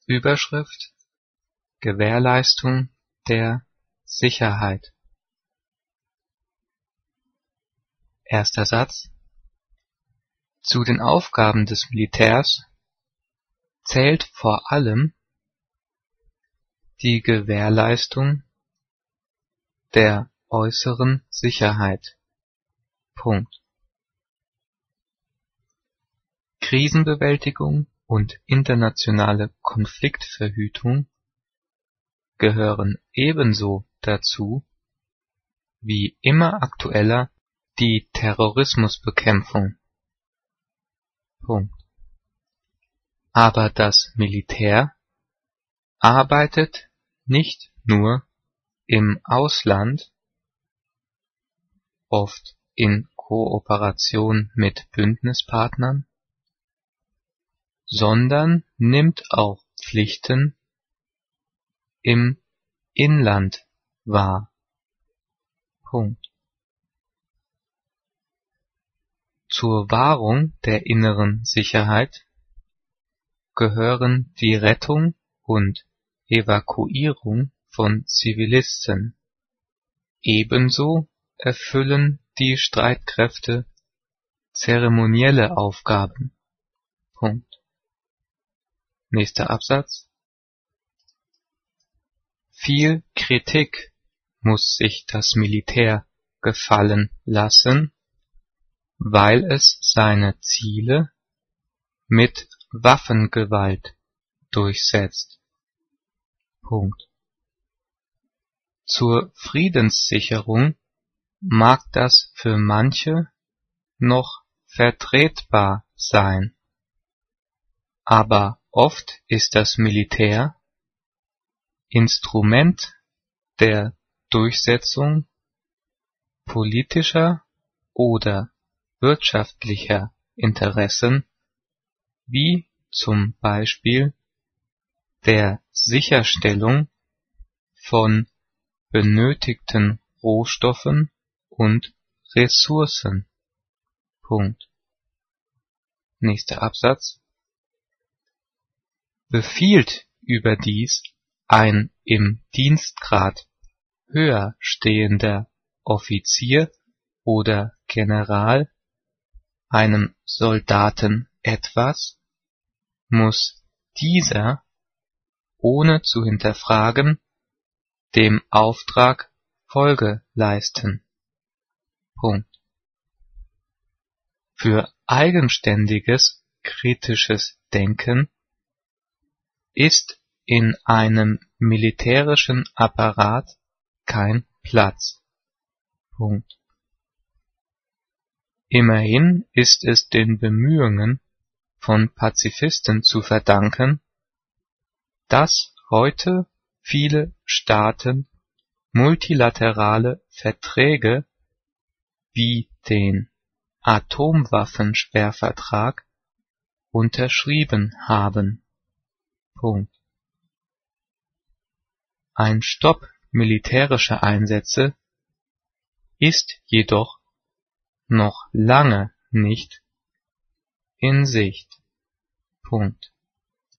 Überschrift: Gewährleistung der Sicherheit. Erster Satz: Zu den Aufgaben des Militärs zählt vor allem die Gewährleistung der äußeren Sicherheit. Punkt. Krisenbewältigung und internationale Konfliktverhütung gehören ebenso dazu wie immer aktueller die Terrorismusbekämpfung. Punkt. Aber das Militär arbeitet nicht nur im Ausland, oft in Kooperation mit Bündnispartnern, sondern nimmt auch Pflichten im Inland wahr. Punkt. Zur Wahrung der inneren Sicherheit gehören die Rettung und Evakuierung von Zivilisten. Ebenso erfüllen die Streitkräfte zeremonielle Aufgaben. Punkt. Nächster Absatz. Viel Kritik muss sich das Militär gefallen lassen, weil es seine Ziele mit Waffengewalt durchsetzt. Punkt. Zur Friedenssicherung mag das für manche noch vertretbar sein, aber oft ist das Militär Instrument der Durchsetzung politischer oder wirtschaftlicher Interessen, wie zum Beispiel der Sicherstellung von benötigten Rohstoffen und Ressourcen. Punkt. Nächster Absatz. Befiehlt überdies ein im Dienstgrad höher stehender Offizier oder General einem Soldaten etwas, muss dieser, ohne zu hinterfragen, dem Auftrag Folge leisten. Punkt. Für eigenständiges, kritisches Denken ist in einem militärischen Apparat kein Platz. Punkt. Immerhin ist es den Bemühungen von Pazifisten zu verdanken, dass heute viele Staaten multilaterale Verträge wie den Atomwaffensperrvertrag unterschrieben haben. Punkt. Ein Stopp militärischer Einsätze ist jedoch noch lange nicht in Sicht. Punkt.